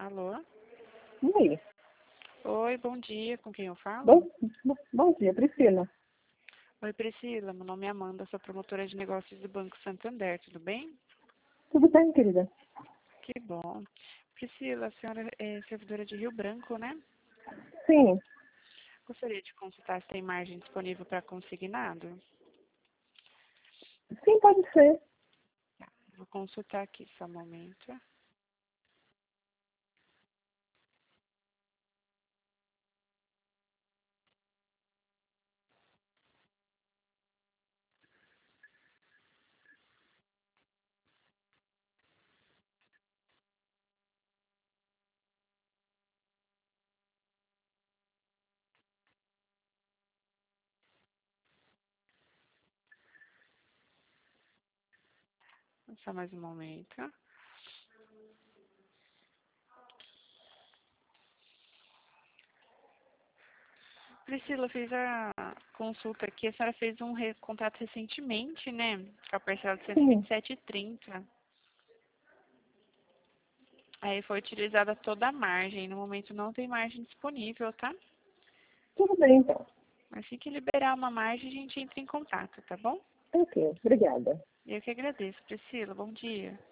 Alô? E aí? Oi, bom dia. Com quem eu falo? Bom dia, Priscila. Oi, Priscila. Meu nome é Amanda, sou promotora de negócios do Banco Santander. Tudo bem? Tudo bem, querida? Que bom. Priscila, a senhora é servidora de Rio Branco, né? Sim, Gostaria de consultar se tem margem disponível para consignado? sim, pode ser. Vou consultar aqui só um momento. Só mais um momento. Priscila, eu fiz a consulta aqui. A senhora fez um contrato recentemente, né? Com a parcela de Sim, 127,30. Aí foi utilizada toda a margem. No momento não tem margem disponível, tá? tudo bem, então. Assim que liberar uma margem, a gente entra em contato, tá bom? Ok, obrigada. Eu que agradeço, Priscila. Bom dia.